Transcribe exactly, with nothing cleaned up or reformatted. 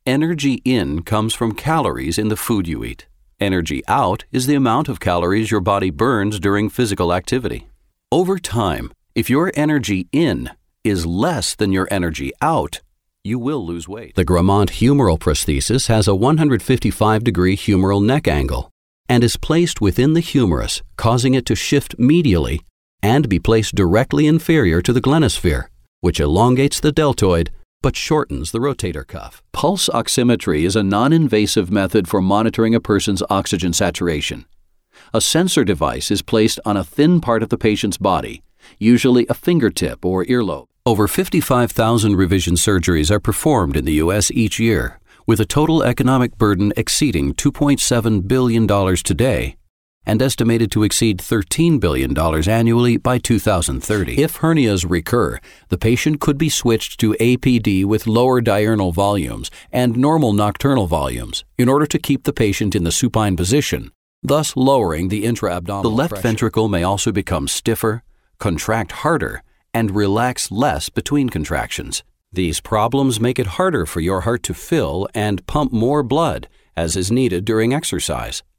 Energy in comes from calories in the food you eat. Energy out is the amount of calories your body burns during physical activity. Over time, if your energy in is less than your energy out, you will lose weight. The Grammont humeral prosthesis has a one hundred fifty-five degree humeral neck angle and is placed within the humerus, causing it to shift medially and be placed directly inferior to the glenosphere, which elongates the deltoid but shortens the rotator cuff. Pulse oximetry is a non-invasive method for monitoring a person's oxygen saturation. A sensor device is placed on a thin part of the patient's body, usually a fingertip or earlobe. Over fifty-five thousand revision surgeries are performed in the U S each year, with a total economic burden exceeding two point seven billion dollars today and estimated to exceed thirteen billion dollars annually by two thousand thirty. If hernias recur, the patient could be switched to A P D with lower diurnal volumes and normal nocturnal volumes in order to keep the patient in the supine position, thus lowering the intra-abdominal The left pressure. ventricle may also become stiffer, contract harder, and relax less between contractions. These problems make it harder for your heart to fill and pump more blood, as is needed during exercise.